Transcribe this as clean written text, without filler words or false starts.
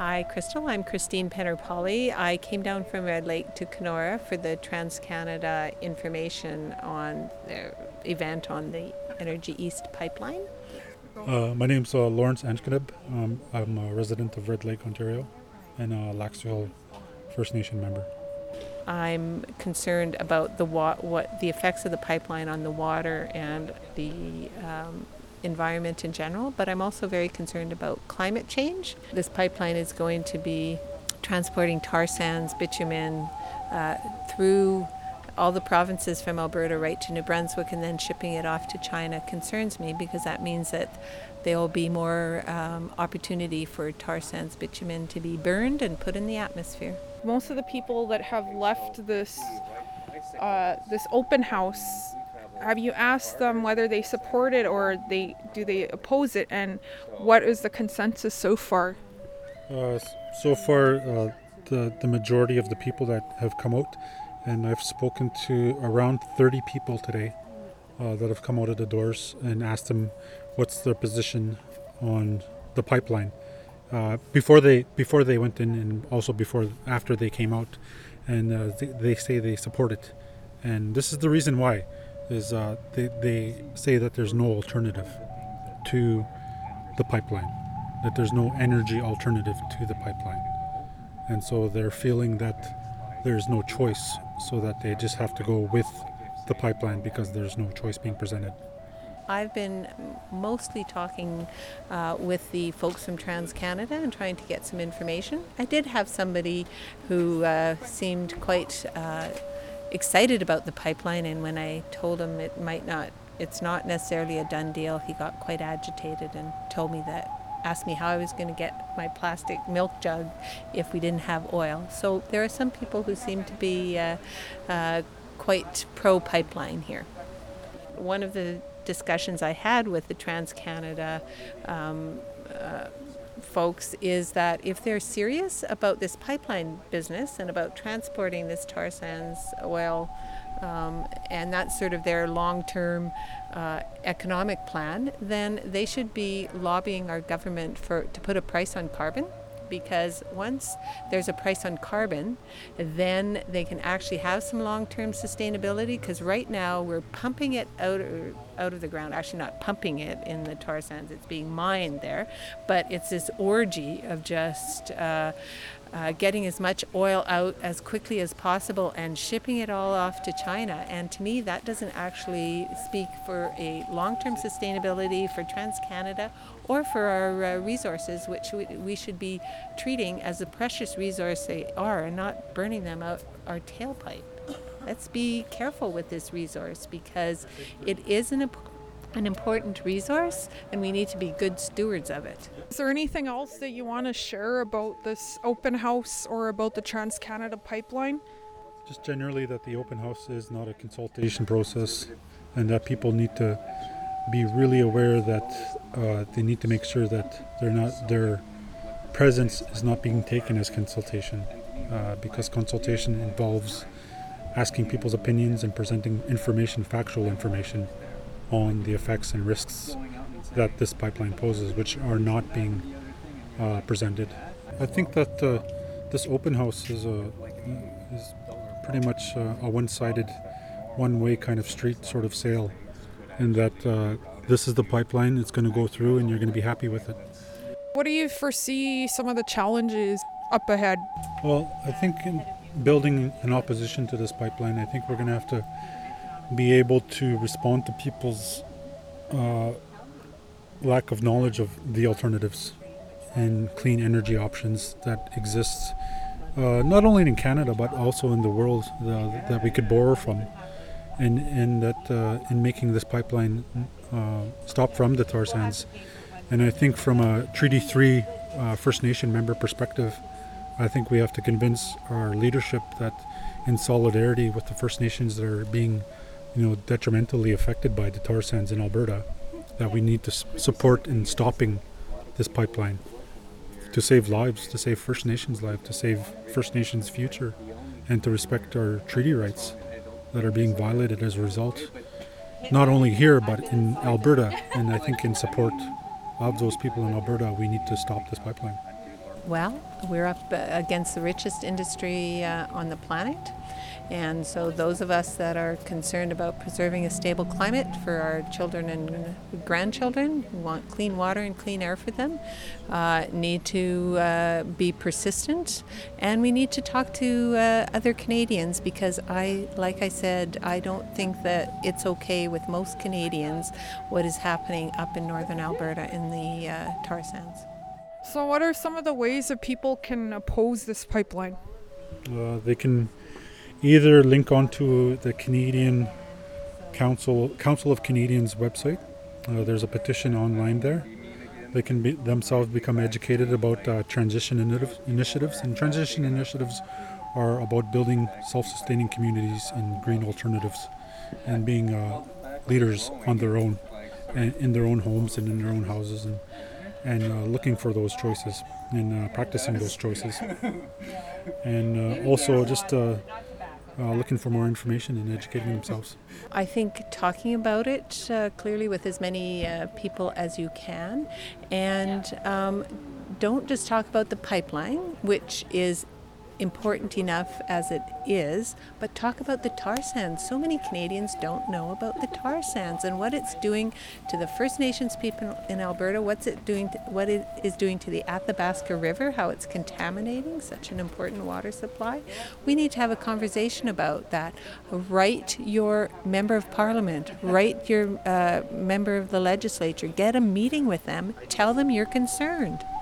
Hi, Crystal. I'm Christine Penner-Polly. I came down from Red Lake to Kenora for the TransCanada information on the event on the Energy East pipeline. My name's Lawrence Anshkanib. I'm a resident of Red Lake, Ontario, and a Laxville First Nation member. I'm concerned about what the effects of the pipeline on the water and the environment in general, but I'm also very concerned about climate change. This pipeline is going to be transporting tar sands, bitumen through all the provinces from Alberta right to New Brunswick and then shipping it off to China concerns me, because that means that there will be more opportunity for tar sands, bitumen to be burned and put in the atmosphere. Most of the people that have left this open house, have you asked them whether they support it or do they oppose it, and what is the consensus so far? So far, the majority of the people that have come out, and I've spoken to around 30 people today that have come out of the doors and asked them what's their position on the pipeline before they went in, and also after they came out, and they say they support it, and this is the reason why. Is they say that there's no alternative to the pipeline, that there's no energy alternative to the pipeline. And so they're feeling that there's no choice, so that they just have to go with the pipeline because there's no choice being presented. I've been mostly talking with the folks from TransCanada and trying to get some information. I did have somebody who seemed quite excited about the pipeline, and when I told him it's not necessarily a done deal, he got quite agitated and asked me how I was going to get my plastic milk jug if we didn't have oil. So there are some people who seem to be quite pro-pipeline here. One of the discussions I had with the TransCanada folks is that if they're serious about this pipeline business and about transporting this tar sands oil, and that's sort of their long-term economic plan, then they should be lobbying our government to put a price on carbon, because once there's a price on carbon, then they can actually have some long-term sustainability, because right now we're pumping it out of the ground. Actually not pumping it in the tar sands, it's being mined there, but it's this orgy of just getting as much oil out as quickly as possible and shipping it all off to China. And to me, that doesn't actually speak for a long-term sustainability for TransCanada or for our resources, which we should be treating as a precious resource they are, and not burning them out our tailpipe. Let's be careful with this resource, because it is an important resource, and we need to be good stewards of it. Is there anything else that you want to share about this open house or about the TransCanada pipeline? Just generally that the open house is not a consultation process, and that people need to be really aware that they need to make sure that their presence is not being taken as consultation, because consultation involves asking people's opinions and presenting factual information on the effects and risks that this pipeline poses, which are not being presented. I think that this open house is pretty much a one-sided, one-way kind of street sort of sale, and that this is the pipeline, it's going to go through and you're going to be happy with it. What do you foresee some of the challenges up ahead? Well, I think in building an opposition to this pipeline, I think we're going to have to be able to respond to people's lack of knowledge of the alternatives and clean energy options that exist, not only in Canada but also in the world, that we could borrow from, and that in making this pipeline stop from the tar sands. And I think from a Treaty 3 First Nation member perspective, I think we have to convince our leadership that in solidarity with the First Nations that are being detrimentally affected by the tar sands in Alberta, that we need to support in stopping this pipeline to save lives, to save First Nations lives, to save First Nations future, and to respect our treaty rights that are being violated as a result, not only here but in Alberta. And I think in support of those people in Alberta, we need to stop this pipeline. Well, we're up against the richest industry on the planet. And so those of us that are concerned about preserving a stable climate for our children and grandchildren, who want clean water and clean air for them, need to be persistent. And we need to talk to other Canadians, because like I said, I don't think that it's okay with most Canadians what is happening up in northern Alberta in the tar sands. So, what are some of the ways that people can oppose this pipeline? They can either link onto the Canadian Council of Canadians website. There's a petition online there. They can themselves become educated about transition initiatives. And transition initiatives are about building self-sustaining communities and green alternatives, and being leaders on their own, and in their own homes and in their own houses, and looking for those choices and practicing those choices. And also just looking for more information and educating themselves. I think talking about it clearly with as many people as you can, and don't just talk about the pipeline, which is important enough as it is, but talk about the tar sands. So many Canadians don't know about the tar sands and what it's doing to the First Nations people in Alberta, what it is doing to the Athabasca River, how it's contaminating such an important water supply. We need to have a conversation about that. Write your member of parliament, write your member of the legislature, get a meeting with them, tell them you're concerned.